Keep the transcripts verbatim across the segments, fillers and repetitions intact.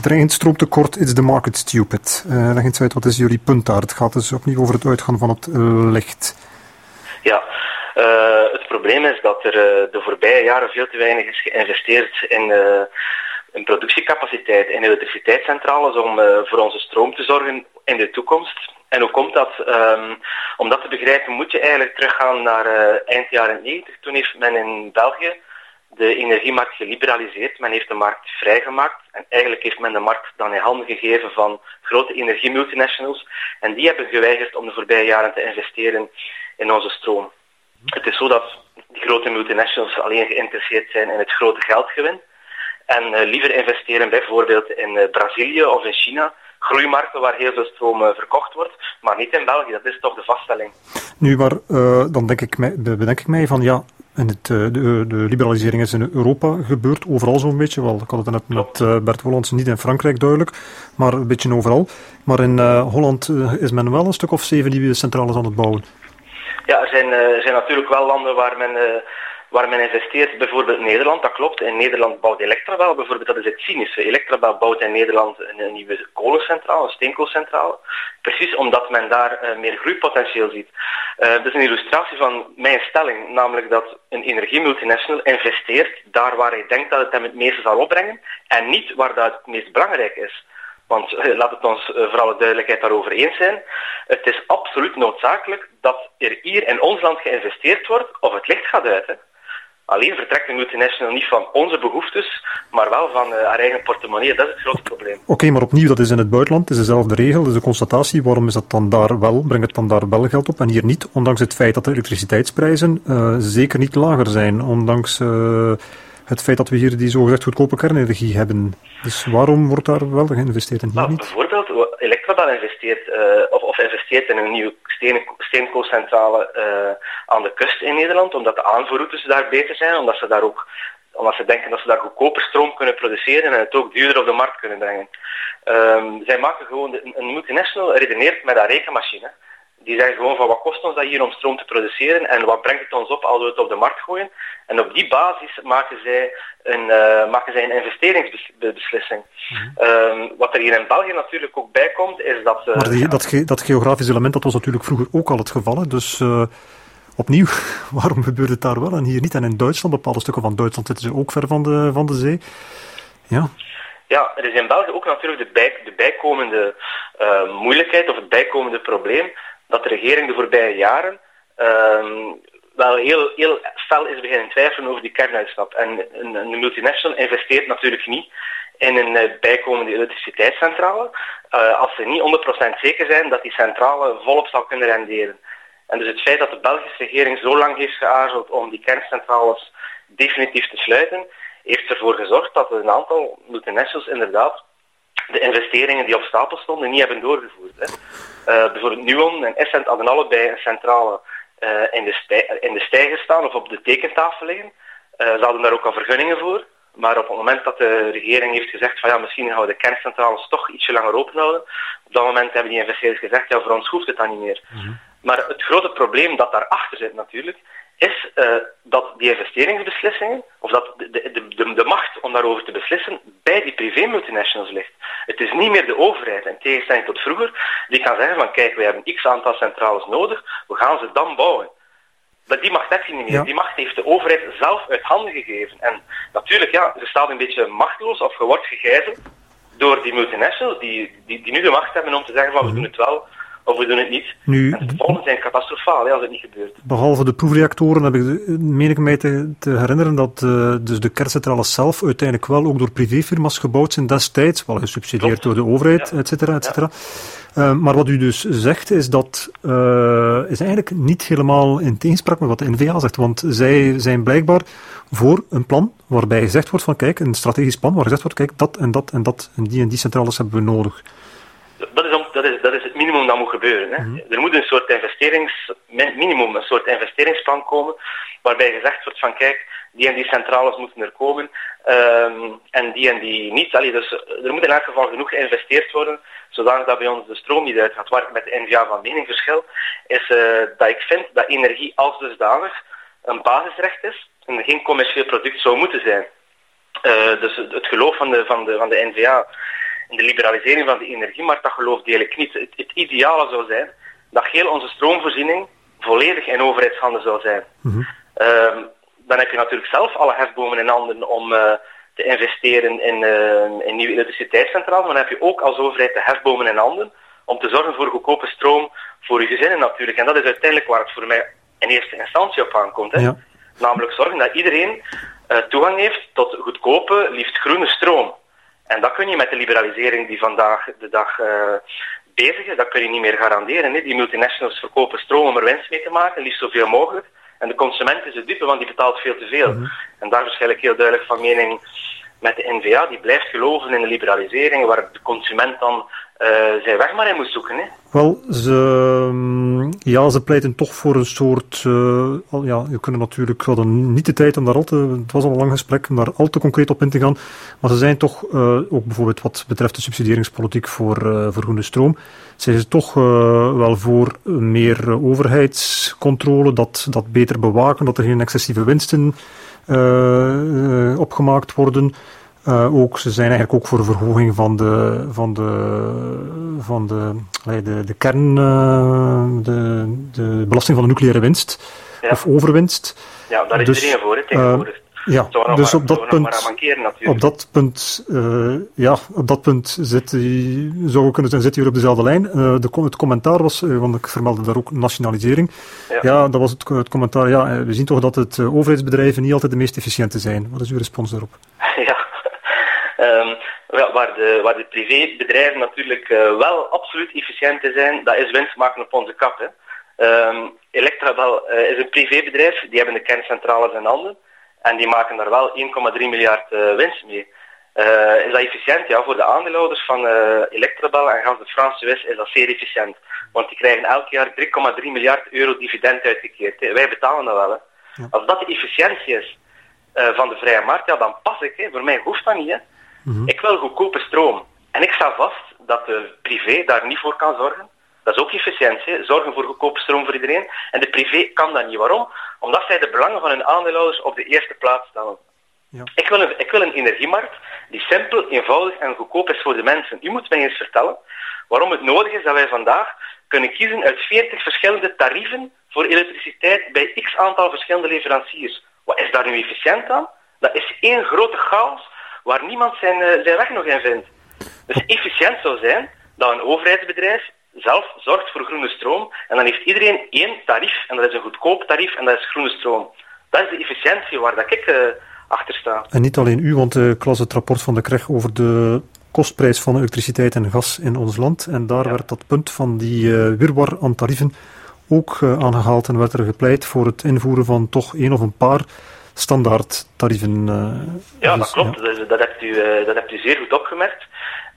dreigend stroomtekort, is the market stupid. Uh, leg eens uit, wat is jullie punt daar? Het gaat dus opnieuw over het uitgaan van het uh, licht. Ja, uh, het probleem is dat er uh, de voorbije jaren veel te weinig is geïnvesteerd in, uh, in productiecapaciteit, in elektriciteitscentrales om uh, voor onze stroom te zorgen in de toekomst. En hoe komt dat? Um, om dat te begrijpen moet je eigenlijk teruggaan naar uh, eind jaren negentig. Toen heeft men in België de energiemarkt geliberaliseerd. Men heeft de markt vrijgemaakt. En eigenlijk heeft men de markt dan in handen gegeven van grote energiemultinationals. En die hebben geweigerd om de voorbije jaren te investeren in onze stroom. Het is zo dat die grote multinationals alleen geïnteresseerd zijn in het grote geldgewin. En uh, liever investeren bijvoorbeeld in uh, Brazilië of in China. Groeimarkten waar heel veel stroom uh, verkocht wordt, maar niet in België. Dat is toch de vaststelling. Nu, maar uh, dan denk ik mij, bedenk ik mij van ja, en het, uh, de, de liberalisering is in Europa gebeurd, overal zo'n beetje. Wel, ik had het net met uh, Bert Wollands, niet in Frankrijk duidelijk, maar een beetje overal. Maar in uh, Holland uh, is men wel een stuk of zeven nieuwe centrales aan het bouwen. Ja, er zijn, uh, zijn natuurlijk wel landen waar men... Uh, waar men investeert, bijvoorbeeld Nederland, dat klopt. In Nederland bouwt Electrabel, bijvoorbeeld, dat is het cynische. Electrabel bouwt in Nederland een, een nieuwe kolencentrale, een steenkoolcentrale. Precies omdat men daar uh, meer groeipotentieel ziet. Uh, dat is een illustratie van mijn stelling, namelijk dat een energiemultinational investeert daar waar hij denkt dat het hem het meeste zal opbrengen en niet waar dat het meest belangrijk is. Want uh, laat het ons uh, voor alle duidelijkheid daarover eens zijn. Het is absoluut noodzakelijk dat er hier in ons land geïnvesteerd wordt of het licht gaat uit. Hè. Alleen vertrekt de multinational niet van onze behoeftes, maar wel van uh, haar eigen portemonnee. Dat is het grote probleem. Oké, okay, maar opnieuw, dat is in het buitenland, het is dezelfde regel, dat is de constatatie. Waarom is dat dan daar wel, brengt het dan daar wel geld op en hier niet? Ondanks het feit dat de elektriciteitsprijzen uh, zeker niet lager zijn, ondanks uh, het feit dat we hier die zogezegd goedkope kernenergie hebben. Dus waarom wordt daar wel geïnvesteerd en hier nou, niet? Bijvoorbeeld, Electrabel investeert, uh, of, of investeert in een nieuwe steen, steenkoolcentrale uh, aan de kust in Nederland, omdat de aanvoerroutes daar beter zijn, omdat ze daar ook, omdat ze denken dat ze daar goedkoper stroom kunnen produceren en het ook duurder op de markt kunnen brengen. Um, zij maken gewoon, een multinational redeneert met haar rekenmachine. Die zeggen gewoon van wat kost ons dat hier om stroom te produceren en wat brengt het ons op als we het op de markt gooien. En op die basis maken zij een, uh, maken zij een investeringsbeslissing. Mm-hmm. Um, wat er hier in België natuurlijk ook bij komt, is dat... Uh, maar die, dat, ge, dat geografisch element, dat was natuurlijk vroeger ook al het geval. Hè? Dus uh, opnieuw, waarom gebeurt het daar wel en hier niet? En in Duitsland, bepaalde stukken van Duitsland zitten ze ook ver van de, van de zee. Ja. Ja, er is in België ook natuurlijk de, bij, de bijkomende uh, moeilijkheid of het bijkomende probleem dat de regering de voorbije jaren um, wel heel, heel fel is beginnen twijfelen over die kernuitstap. En een, een multinational investeert natuurlijk niet in een uh, bijkomende elektriciteitscentrale uh, als ze niet honderd procent zeker zijn dat die centrale volop zal kunnen renderen. En dus het feit dat de Belgische regering zo lang heeft geaarzeld om die kerncentrales definitief te sluiten, heeft ervoor gezorgd dat een aantal multinationals inderdaad de investeringen die op stapel stonden niet hebben doorgevoerd. Hè. Uh, bijvoorbeeld Nuon en Essent hadden allebei een centrale uh, in, de stij- in de stijger staan of op de tekentafel liggen. Uh, ze hadden daar ook al vergunningen voor. Maar op het moment dat de regering heeft gezegd van ja, misschien gaan we de kerncentrales toch ietsje langer open houden, op dat moment hebben die investeerders gezegd ja, voor ons hoeft het dan niet meer. Mm-hmm. Maar het grote probleem dat daarachter zit natuurlijk, is uh, dat die investeringsbeslissingen, of dat de, de, de, de macht om daarover te beslissen, bij die privé-multinationals ligt. Het is niet meer de overheid, in tegenstelling tot vroeger, die kan zeggen van kijk, wij hebben x aantal centrales nodig, we gaan ze dan bouwen. Maar die macht heb je niet meer. Ja. Die macht heeft de overheid zelf uit handen gegeven. En natuurlijk, ja, ze staat een beetje machteloos of je wordt gegijzeld door die multinationals die, die, die nu de macht hebben om te zeggen van we doen het wel of we doen het niet. Nu, en de gevolgen zijn catastrofaal, ja, als het niet gebeurt. Behalve de proefreactoren heb ik, de, meen ik mij te, te herinneren dat uh, dus de kerncentrales zelf uiteindelijk wel ook door privéfirma's gebouwd zijn destijds, wel gesubsidieerd door de overheid, ja. et cetera, et cetera. Ja. Uh, maar wat u dus zegt is dat uh, is eigenlijk niet helemaal in tegenspraak met wat de N V A zegt, want zij zijn blijkbaar voor een plan waarbij gezegd wordt van kijk, een strategisch plan waar gezegd wordt kijk, dat en dat en dat en die en die centrales hebben we nodig. Dat is, om, dat is, dat is het minimum dat moet gebeuren. Hè. Mm-hmm. Er moet een soort investerings, minimum, een soort investeringsplan komen, waarbij gezegd wordt van kijk, die en die centrales moeten er komen, um, en die en die niet. Allee, dus er moet in elk geval genoeg geïnvesteerd worden, zodanig dat bij ons de stroom niet uitgaat. Waar ik met de N V A van mening verschil, is uh, dat ik vind dat energie als dusdanig een basisrecht is en geen commercieel product zou moeten zijn. Uh, dus het geloof van de, van de, van de N V A in de liberalisering van de energiemarkt, dat geloofdeel ik niet. Het, het ideale zou zijn dat heel onze stroomvoorziening volledig in overheidshanden zou zijn. Mm-hmm. Uh, dan heb je natuurlijk zelf alle hefbomen in handen om uh, te investeren in, uh, in nieuwe elektriciteitscentrales, maar dan heb je ook als overheid de hefbomen in handen om te zorgen voor goedkope stroom voor je gezinnen natuurlijk. En dat is uiteindelijk waar het voor mij in eerste instantie op aankomt. Hè. Ja. Namelijk zorgen dat iedereen uh, toegang heeft tot goedkope, liefst groene stroom. En dat kun je met de liberalisering die vandaag de dag uh, bezig is, dat kun je niet meer garanderen. Hè. Die multinationals verkopen stroom om er winst mee te maken, liefst zoveel mogelijk. En de consument is de dupe, want die betaalt veel te veel. Mm-hmm. En daar verschil ik heel duidelijk van mening met de N V A. Die blijft geloven in de liberalisering, waar de consument dan uh, zijn weg maar in moet zoeken. Hè. Wel, ze, ja, ze pleiten toch voor een soort... Uh, ja, je kunt natuurlijk... We hadden niet de tijd om daar al te... Het was al een lang gesprek, om daar al te concreet op in te gaan. Maar ze zijn toch, uh, ook bijvoorbeeld wat betreft de subsidieringspolitiek voor, uh, voor groene stroom, zijn ze toch uh, wel voor meer uh, overheidscontrole, dat, dat beter bewaken, dat er geen excessieve winsten uh, uh, opgemaakt worden. Uh, ook, ze zijn eigenlijk ook voor de verhoging van de, van de, van de, de, de kern, uh, de, de belasting van de nucleaire winst, ja. Of overwinst. Ja, daar is dus, iedereen voor, hè, tegenwoordig. Uh, ja, dus maar, op, dat punt, op dat punt, uh, ja, op dat punt zit, zou kunnen zijn, zit hier op dezelfde lijn. Uh, de, het commentaar was, uh, want ik vermeldde daar ook nationalisering. Ja, ja dat was het, het commentaar. Ja, we zien toch dat het uh, overheidsbedrijven niet altijd de meest efficiënte zijn. Wat is uw respons daarop? Ja. Um, ja, waar, de, waar de privébedrijven natuurlijk uh, wel absoluut efficiënt zijn, dat is winst maken op onze kap. Hè. Um, Electrabel uh, is een privébedrijf, die hebben de kerncentrales in handen en die maken daar wel één komma drie miljard uh, winst mee. Uh, is dat efficiënt? Ja, voor de aandeelhouders van uh, Electrabel en Gas de France Suisse is dat zeer efficiënt. Want die krijgen elk jaar drie komma drie miljard euro dividend uitgekeerd. Hè. Wij betalen dat wel. Hè. Ja. Als dat de efficiëntie is uh, van de vrije markt, ja, dan pas ik. Hè. Voor mij hoeft dat niet. Hè. Mm-hmm. Ik wil goedkope stroom. En ik sta vast dat de privé daar niet voor kan zorgen. Dat is ook efficiëntie, zorgen voor goedkope stroom voor iedereen. En de privé kan dat niet. Waarom? Omdat zij de belangen van hun aandeelhouders op de eerste plaats stellen. Ja. Ik, wil een, ik wil een energiemarkt die simpel, eenvoudig en goedkoop is voor de mensen. U moet mij eens vertellen waarom het nodig is dat wij vandaag kunnen kiezen uit veertig verschillende tarieven voor elektriciteit bij x aantal verschillende leveranciers. Wat is daar nu efficiënt aan? Dat is één grote chaos waar niemand zijn, uh, zijn weg nog in vindt. Dus efficiënt zou zijn dat een overheidsbedrijf zelf zorgt voor groene stroom en dan heeft iedereen één tarief en dat is een goedkoop tarief en dat is groene stroom. Dat is de efficiëntie waar dat ik uh, achter sta. En niet alleen u, want uh, ik las het rapport van de C R E G over de kostprijs van elektriciteit en gas in ons land en daar ja. werd dat punt van die uh, wirwar aan tarieven ook uh, aangehaald en werd er gepleit voor het invoeren van toch één of een paar standaard tarieven. Uh, ja, dus, dat klopt. Ja. Dus, dat, hebt u, uh, dat hebt u zeer goed opgemerkt.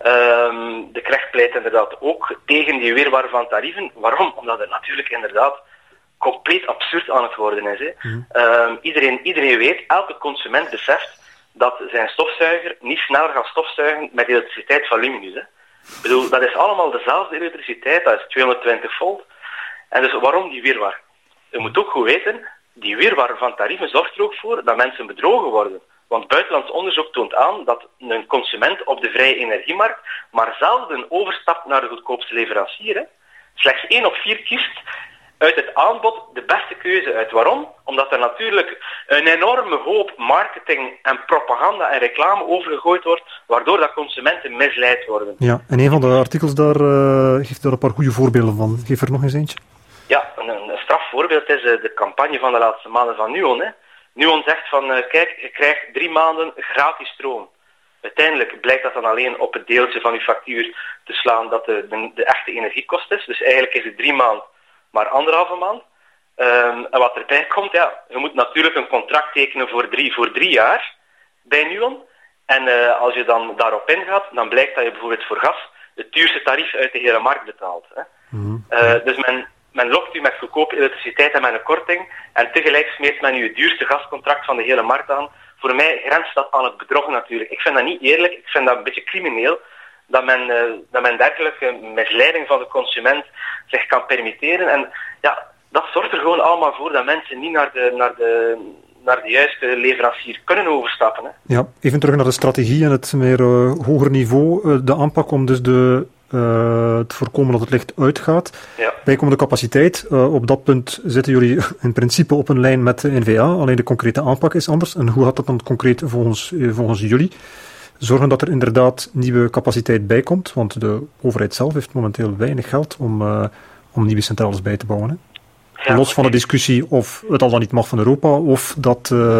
Um, de C R E G pleit inderdaad ook tegen die weerwar van tarieven. Waarom? Omdat het natuurlijk inderdaad compleet absurd aan het worden is. Hè. Mm. Um, iedereen, iedereen weet, elke consument beseft dat zijn stofzuiger niet sneller gaat stofzuigen met elektriciteit van Luminus. Hè. Ik bedoel, dat is allemaal dezelfde elektriciteit, dat is tweehonderdtwintig volt. En dus waarom die weerwar? Je moet ook goed weten, die weerwar van tarieven zorgt er ook voor dat mensen bedrogen worden. Want buitenlands onderzoek toont aan dat een consument op de vrije energiemarkt maar zelden overstapt naar de goedkoopste leverancier. Hè. Slechts één op vier kiest uit het aanbod de beste keuze uit. Waarom? Omdat er natuurlijk een enorme hoop marketing en propaganda en reclame overgegooid wordt, waardoor dat consumenten misleid worden. Ja, en een van de artikels daar uh, geeft daar een paar goede voorbeelden van. Geef er nog eens eentje. Ja, een, een strafvoorbeeld is uh, de campagne van de laatste maanden van Nuon. Hè. Nuon zegt van, uh, kijk, je krijgt drie maanden gratis stroom. Uiteindelijk blijkt dat dan alleen op het deeltje van uw factuur te slaan dat de, de, de echte energiekost is. Dus eigenlijk is het drie maanden, maar anderhalve maand. Um, en wat erbij komt, ja, je moet natuurlijk een contract tekenen voor drie, voor drie jaar bij Nuon. En uh, als je dan daarop ingaat, dan blijkt dat je bijvoorbeeld voor gas het duurste tarief uit de hele markt betaalt. Hè. Mm-hmm. Uh, dus men... Men lokt u met goedkope elektriciteit en met een korting en tegelijk smeert men u het duurste gascontract van de hele markt aan. Voor mij grenst dat aan het bedrog natuurlijk. Ik vind dat niet eerlijk, ik vind dat een beetje crimineel dat men, uh, dat men dergelijke misleiding van de consument zich kan permitteren. En ja, dat zorgt er gewoon allemaal voor dat mensen niet naar de, naar de, naar de juiste leverancier kunnen overstappen. Hè. Ja, even terug naar de strategie en het meer uh, hoger niveau, uh, de aanpak om dus de, uh, te voorkomen dat het licht uitgaat. Ja. Bijkomende capaciteit, uh, op dat punt zitten jullie in principe op een lijn met de N V A, alleen de concrete aanpak is anders. En hoe gaat dat dan concreet volgens, uh, volgens jullie? Zorgen dat er inderdaad nieuwe capaciteit bij komt, want de overheid zelf heeft momenteel weinig geld om, uh, om nieuwe centrales bij te bouwen. Hè? Ja, los van de discussie of het al dan niet mag van Europa, of dat, uh,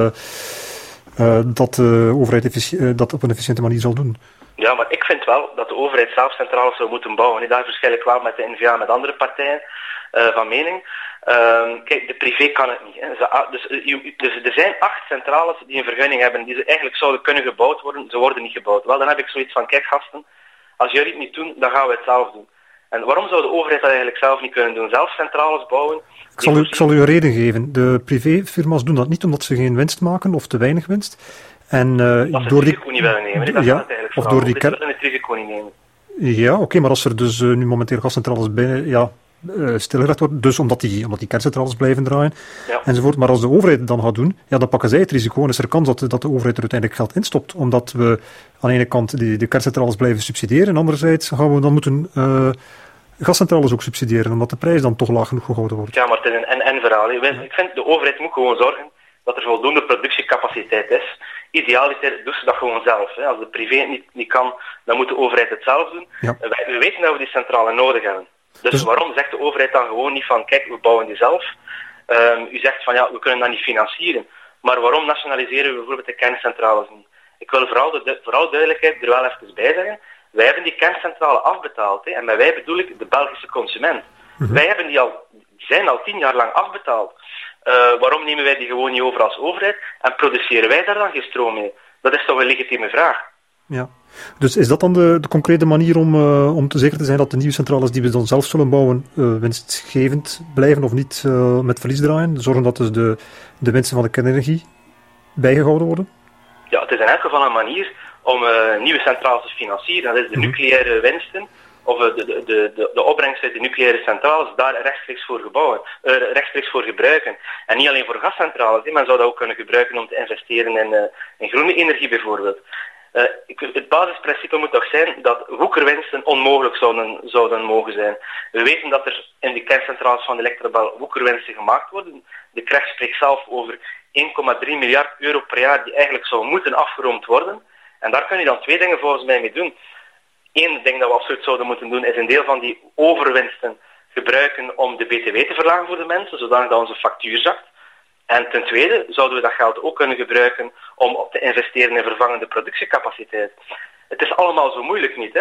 uh, dat de overheid effici- uh, dat op een efficiënte manier zal doen. Ja, maar ik vind wel dat de overheid zelf centrales zou moeten bouwen. Daar verschil ik wel met de N V A en met andere partijen uh, van mening. Uh, kijk, de privé kan het niet. Hè. Dus, dus er zijn acht centrales die een vergunning hebben, die ze eigenlijk zouden kunnen gebouwd worden. Ze worden niet gebouwd. Wel, dan heb ik zoiets van, kijk gasten, als jullie het niet doen, dan gaan we het zelf doen. En waarom zou de overheid dat eigenlijk zelf niet kunnen doen? Zelf centrales bouwen? Ik zal, u, ik zal u een reden geven. De privéfirma's doen dat niet omdat ze geen winst maken of te weinig winst. En, uh, dat ze door het risico die, niet willen nemen. Dat ja, het eigenlijk of door die ker- willen het risico niet nemen. Ja, oké, okay, maar als er dus uh, nu momenteel gascentrales binnen, ja, uh, stilgelegd worden, dus omdat die, omdat die kerncentrales blijven draaien, ja. enzovoort. Maar als de overheid het dan gaat doen, ja, dan pakken zij het risico en is er kans dat, dat de overheid er uiteindelijk geld instopt. Omdat we aan de ene kant die, de kerncentrales blijven subsidiëren en anderzijds gaan we dan moeten uh, gascentrales ook subsidiëren, omdat de prijs dan toch laag genoeg gehouden wordt. Ja, maar het is een en-en verhaal. Ik vind de overheid moet gewoon zorgen dat er voldoende productiecapaciteit is. Idealiter doen ze dat gewoon zelf. Hè. Als de privé het niet, niet kan, dan moet de overheid het zelf doen. Ja. Wij, we weten dat we die centrale nodig hebben. Dus, dus waarom zegt de overheid dan gewoon niet van, kijk, we bouwen die zelf. Um, u zegt van, ja, we kunnen dat niet financieren. Maar waarom nationaliseren we bijvoorbeeld de kerncentrales niet? Ik wil vooral, de, vooral duidelijkheid er wel even bij zeggen. Wij hebben die kerncentrale afbetaald. Hè. En met wij bedoel ik de Belgische consument. Mm-hmm. Wij hebben die al, die zijn al tien jaar lang afbetaald. Uh, waarom nemen wij die gewoon niet over als overheid en produceren wij daar dan geen stroom mee? Dat is toch een legitieme vraag. Ja. Dus is dat dan de, de concrete manier om, uh, om te zeker te zijn dat de nieuwe centrales die we dan zelf zullen bouwen uh, winstgevend blijven of niet uh, met verlies draaien? Zorgen dat dus de, de winsten van de kernenergie bijgehouden worden? Ja, het is in elk geval een manier om uh, nieuwe centrales te financieren. Dat is de mm-hmm. nucleaire winsten of de, de, de, de, de opbrengst uit de nucleaire centrales daar rechtstreeks voor gebouwen, uh, rechtstreeks voor gebruiken. En niet alleen voor gascentrales, he, men zou dat ook kunnen gebruiken om te investeren in, uh, in groene energie bijvoorbeeld. Uh, het basisprincipe moet toch zijn dat woekerwinsten onmogelijk zouden, zouden mogen zijn. We weten dat er in de kerncentrales van de Electrabel woekerwinsten gemaakt worden. De Kracht spreekt zelf over één komma drie miljard euro per jaar die eigenlijk zou moeten afgeroomd worden. En daar kun je dan twee dingen volgens mij mee doen. Eén ding dat we absoluut zouden moeten doen is een deel van die overwinsten gebruiken om de B T W te verlagen voor de mensen, zodat onze factuur zakt. En ten tweede zouden we dat geld ook kunnen gebruiken om te investeren in vervangende productiecapaciteit. Het is allemaal zo moeilijk niet, hè.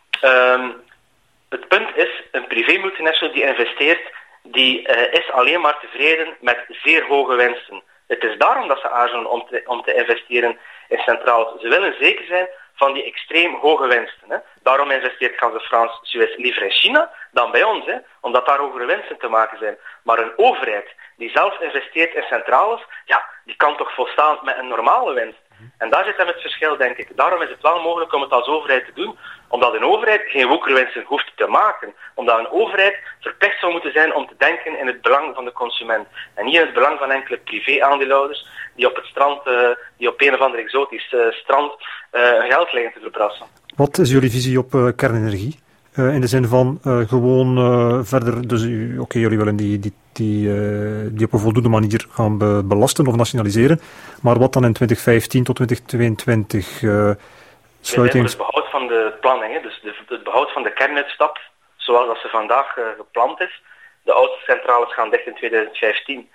Um, het punt is, een privé-multinational die investeert, die uh, is alleen maar tevreden met zeer hoge winsten. Het is daarom dat ze aarzelen om te, om te investeren in centrales. Ze willen zeker zijn van die extreem hoge winsten. Hè. Daarom investeert Gaz de France Suez liever in China dan bij ons, hè, omdat daar hogere winsten te maken zijn. Maar een overheid die zelf investeert in centrales, ja, die kan toch volstaan met een normale winst. En daar zit hem het verschil, denk ik. Daarom is het wel mogelijk om het als overheid te doen, omdat een overheid geen woekerwinsten hoeft te maken. Omdat een overheid verplicht zou moeten zijn om te denken in het belang van de consument. En niet in het belang van enkele privé-aandeelhouders die op het strand, uh, die op een of ander exotisch uh, strand uh, geld liggen te verbrassen. Wat is jullie visie op uh, kernenergie? Uh, in de zin van uh, gewoon uh, verder, dus oké, okay, jullie willen die, die, die, uh, die op een voldoende manier gaan be- belasten of nationaliseren, maar wat dan in twintig vijftien tot twintig tweeëntwintig uh, sluiting? Het behoud van de planning, hè? Dus de, het behoud van de kernuitstap, zoals dat ze vandaag uh, gepland is. De oudste centrales gaan dicht in twintig vijftien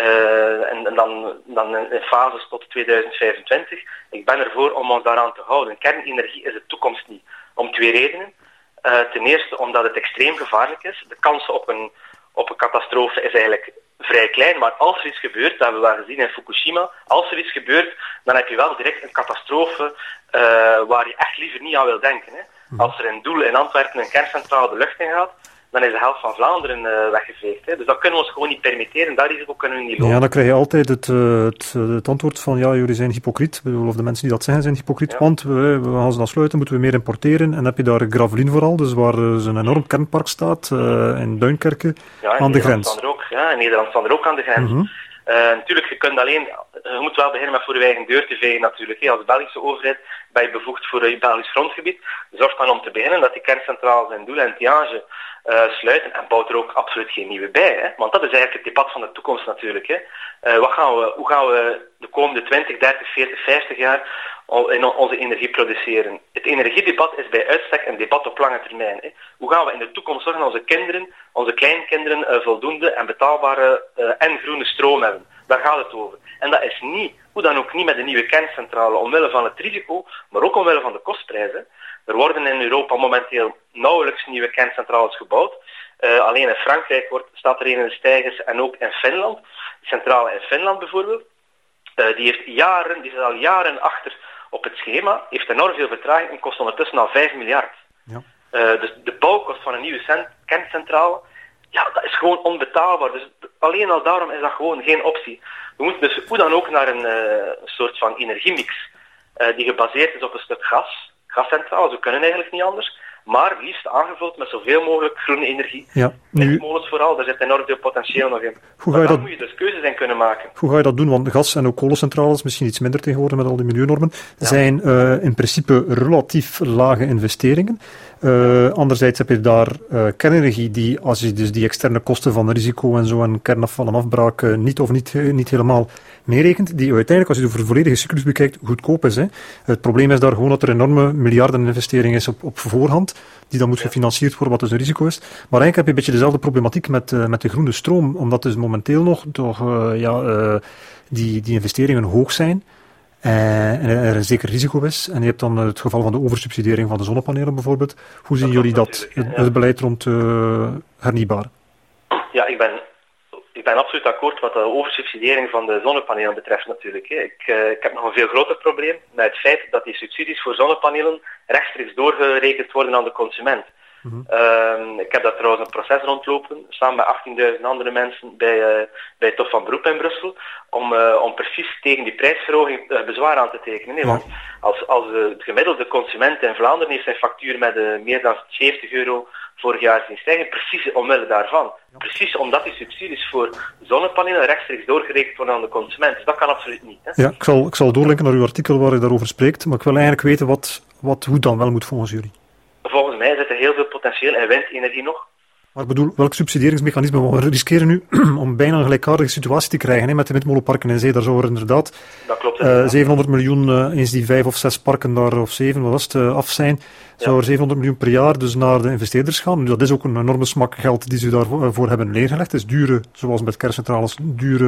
uh, en, en dan, dan in fases tot twintig vijfentwintig. Ik ben ervoor om ons daaraan te houden. Kernenergie is de toekomst niet, om twee redenen. Uh, ten eerste omdat het extreem gevaarlijk is. De kans op een, op een catastrofe is eigenlijk vrij klein, maar als er iets gebeurt, dat hebben we wel gezien in Fukushima, als er iets gebeurt, dan heb je wel direct een catastrofe uh, waar je echt liever niet aan wil denken. Hè. Als er in Doel in Antwerpen een kerncentrale de lucht in gaat, dan is de helft van Vlaanderen uh, weggeveegd. Hè. Dus dat kunnen we ons gewoon niet permitteren, dat risico kunnen we niet lopen. Ja, dan krijg je altijd het, uh, het, het antwoord van, ja, jullie zijn hypocriet, of de mensen die dat zeggen zijn hypocriet, ja. want we, we gaan ze dan sluiten, moeten we meer importeren, en dan heb je daar Gravelines vooral, dus waar uh, een enorm kernpark staat, uh, in Duinkerke, ja, in aan de grens. Ook, ja, in Nederland staan er ook aan de grens. Mm-hmm. Uh, natuurlijk, je kunt alleen, je moet wel beginnen met voor je eigen deur te vegen natuurlijk. Hè. Als Belgische overheid ben je bevoegd voor je Belgisch grondgebied. Zorg dan om te beginnen dat die kerncentrales in Doel en Tihange uh, sluiten en bouwt er ook absoluut geen nieuwe bij. Hè. Want dat is eigenlijk het debat van de toekomst natuurlijk. Hè. Uh, wat gaan we, hoe gaan we de komende twintig, dertig, veertig, vijftig jaar in onze energie produceren? Het energiedebat is bij uitstek een debat op lange termijn. Hè. Hoe gaan we in de toekomst zorgen dat onze kinderen, onze kleinkinderen uh, voldoende en betaalbare uh, en groene stroom hebben? Daar gaat het over. En dat is niet, hoe dan ook niet met de nieuwe kerncentrale, omwille van het risico, maar ook omwille van de kostprijzen. Er worden in Europa momenteel nauwelijks nieuwe kerncentrales gebouwd. Uh, alleen in Frankrijk wordt, staat er een in de steigers en ook in Finland. De centrale in Finland bijvoorbeeld, uh, die heeft jaren, die is al jaren achter op het schema, heeft enorm veel vertraging en kost ondertussen al vijf miljard. Ja. Uh, dus de bouwkost van een nieuwe kerncentrale, ja, dat is gewoon onbetaalbaar. Dus alleen al daarom is dat gewoon geen optie. We moeten dus hoe dan ook naar een uh, soort van energiemix uh, die gebaseerd is op een stuk gas. Gascentrales, we kunnen eigenlijk niet anders. Maar liefst aangevuld met zoveel mogelijk groene energie. Ja, nu... Windmolens vooral, daar zit enorm veel potentieel nog in. Hoe ga je dan dat... moet je dus keuzes in kunnen maken. Hoe ga je dat doen? Want gas- en ook kolencentrales, misschien iets minder tegenwoordig met al die milieunormen, ja. zijn uh, in principe relatief lage investeringen. Uh, anderzijds heb je daar uh, kernenergie die, als je dus die externe kosten van risico en zo en kernafval en afbraak uh, niet of niet, uh, niet helemaal meerekent, die uiteindelijk, als je de volledige cyclus bekijkt, goedkoop is. Hè. Het probleem is daar gewoon dat er enorme miljardeninvestering is op, op voorhand, die dan moet gefinancierd worden, wat dus een risico is. Maar eigenlijk heb je een beetje dezelfde problematiek met, uh, met de groene stroom, omdat dus momenteel nog toch, uh, ja, uh, die, die investeringen hoog zijn. Uh, en er een zeker risico is. En je hebt dan het geval van de oversubsidiëring van de zonnepanelen bijvoorbeeld. Hoe zien jullie dat, het, het beleid rond uh, hernieuwbaar? Ja, ik ben, ik ben absoluut akkoord wat de oversubsidiëring van de zonnepanelen betreft natuurlijk. Hè. Ik, uh, ik heb nog een veel groter probleem met het feit dat die subsidies voor zonnepanelen rechtstreeks doorgerekend worden aan de consument. Mm-hmm. Uh, ik heb daar trouwens een proces rondlopen, samen met achttienduizend andere mensen bij, uh, bij het Hof van Beroep in Brussel, om, uh, om precies tegen die prijsverhoging uh, bezwaar aan te tekenen. Nee, want als, als uh, de gemiddelde consument in Vlaanderen heeft zijn factuur met uh, meer dan zeventig euro vorig jaar zien stijgen, precies omwille daarvan. Ja. Precies omdat die subsidies voor zonnepanelen rechtstreeks doorgerekend worden aan de consument. Dus dat kan absoluut niet. Hè? Ja, ik zal, ik zal doorlinken naar uw artikel waar u daarover spreekt, maar ik wil eigenlijk weten wat, wat, hoe het dan wel moet volgens jullie. Volgens mij zit er heel veel potentieel in windenergie nog. Maar ik bedoel, welk subsidieringsmechanisme? Want we riskeren nu om bijna een gelijkaardige situatie te krijgen hè, met de windmolenparken in zee. Daar zou er inderdaad dat klopt, uh, zevenhonderd miljoen, uh, eens die vijf of zes parken daar, of zeven, wat was het, uh, af zijn, ja. zou er zevenhonderd miljoen per jaar dus naar de investeerders gaan. Nu, dat is ook een enorme smak geld die ze daarvoor hebben neergelegd. Het is dure, zoals met kerncentrales, dure,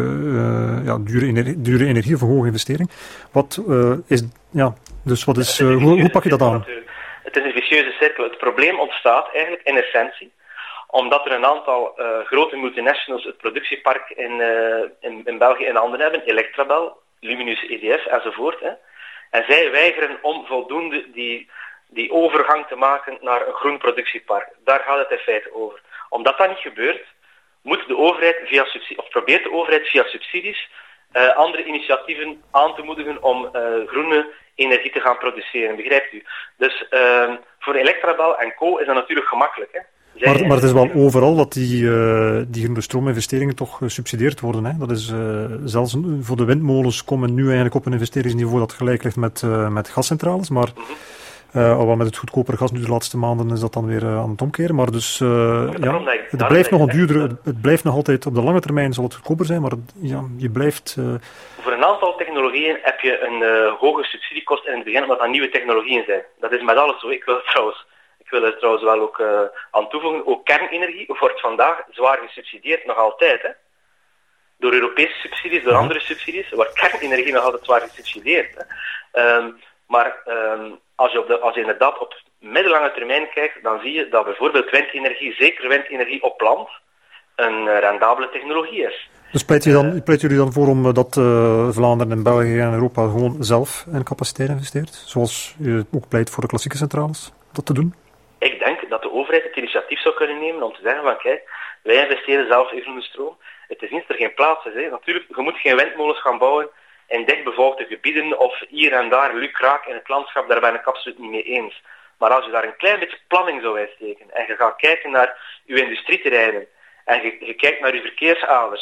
uh, ja, dure, energie, dure energie of een hoge investering. Wat uh, is, ja, dus wat is, uh, hoe, hoe pak je dat aan? Het is een vicieuze cirkel. Het probleem ontstaat eigenlijk in essentie omdat er een aantal uh, grote multinationals het productiepark in, uh, in, in België in handen hebben, Electrabel, Luminus, E D F enzovoort. Hè. En zij weigeren om voldoende die, die overgang te maken naar een groen productiepark. Daar gaat het in feite over. Omdat dat niet gebeurt, moet de overheid via subsidie, of probeert de overheid via subsidies uh, andere initiatieven aan te moedigen om uh, groene energie te gaan produceren, begrijpt u? Dus uh, voor Electrabel en co is dat natuurlijk gemakkelijk. Hè? Maar, maar het is wel overal dat die, uh, die groene stroominvesteringen toch gesubsidieerd worden. Hè? Dat is uh, zelfs voor de windmolens komen nu eigenlijk op een investeringsniveau dat gelijk ligt met, uh, met gascentrales. Maar uh, alhoewel met het goedkoper gas nu de laatste maanden is dat dan weer uh, aan het omkeren. Maar dus uh, ja, het blijft nog een duurdere, het, het blijft nog altijd op de lange termijn zal het goedkoper zijn, maar ja, je blijft... Uh, Voor een aantal technologieën heb je een uh, hoge subsidiekost in het begin omdat dat nieuwe technologieën zijn. Dat is met alles zo. Ik wil trouwens Ik wil er trouwens wel ook uh, aan toevoegen, ook kernenergie wordt vandaag zwaar gesubsidieerd, nog altijd. Hè. Door Europese subsidies, door andere subsidies, wordt kernenergie nog altijd zwaar gesubsidieerd. Hè. Um, maar um, als, je op de, als je inderdaad op middellange termijn kijkt, dan zie je dat bijvoorbeeld windenergie, zeker windenergie op land, een uh, rendabele technologie is. Dus pleit, je dan, pleit jullie dan voor om dat uh, Vlaanderen en België en Europa gewoon zelf in capaciteit investeert? Zoals je ook pleit voor de klassieke centrales, dat te doen? Ik denk dat de overheid het initiatief zou kunnen nemen om te zeggen van kijk, wij investeren zelf in groene stroom. Het is niet dat er geen plaats is. Hè. Natuurlijk, je moet geen windmolens gaan bouwen in dichtbevolkte gebieden of hier en daar lukraak in het landschap, daar ben ik absoluut niet mee eens. Maar als je daar een klein beetje planning zou uitsteken en je gaat kijken naar je industrieterreinen en je, je kijkt naar je verkeersaders,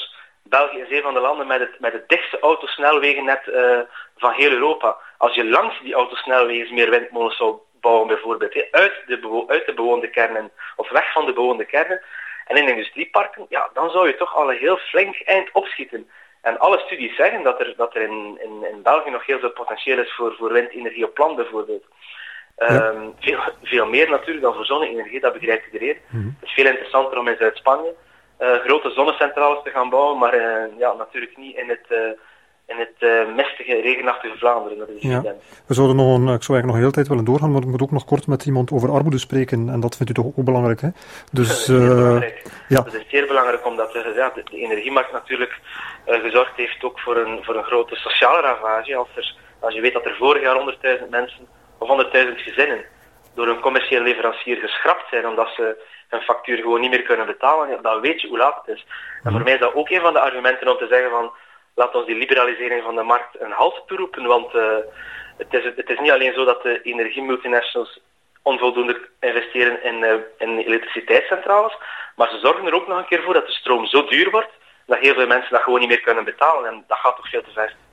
België is een van de landen met het, met het dichtste autosnelwegennet uh, van heel Europa. Als je langs die autosnelwegen meer windmolens zou bouwen, bijvoorbeeld, he, uit, de bewo- uit de bewoonde kernen, of weg van de bewoonde kernen, en in industrieparken, ja, dan zou je toch al een heel flink eind opschieten. En alle studies zeggen dat er, dat er in, in, in België nog heel veel potentieel is voor, voor windenergie op land, bijvoorbeeld. Ja. Um, veel, veel meer natuurlijk dan voor zonne-energie, dat begrijpt iedereen. Mm-hmm. Het is veel interessanter om in Zuid-Spanje uh, grote zonnecentrales te gaan bouwen, maar uh, ja, natuurlijk niet in het, uh, in het uh, mistige, regenachtige Vlaanderen. Dat is ja. We zouden nog een, ik zou eigenlijk nog heel de tijd willen doorgaan, maar ik moet ook nog kort met iemand over armoede spreken, en dat vindt u toch ook belangrijk, hè? Dus, dat is zeer uh, belangrijk. Ja. Dat is zeer belangrijk, omdat uh, ja, de, de energiemarkt natuurlijk uh, gezorgd heeft ook voor een, voor een grote sociale ravage. Als, er, als je weet dat er vorig jaar honderdduizend mensen of honderdduizend gezinnen door een commerciële leverancier geschrapt zijn omdat ze hun factuur gewoon niet meer kunnen betalen, ja, dan weet je hoe laat het is. En voor mij is dat ook een van de argumenten om te zeggen van laat ons die liberalisering van de markt een halt toeroepen, want uh, het, is, het is niet alleen zo dat de energiemultinationals onvoldoende investeren in, uh, in elektriciteitscentrales, maar ze zorgen er ook nog een keer voor dat de stroom zo duur wordt dat heel veel mensen dat gewoon niet meer kunnen betalen en dat gaat toch veel te ver.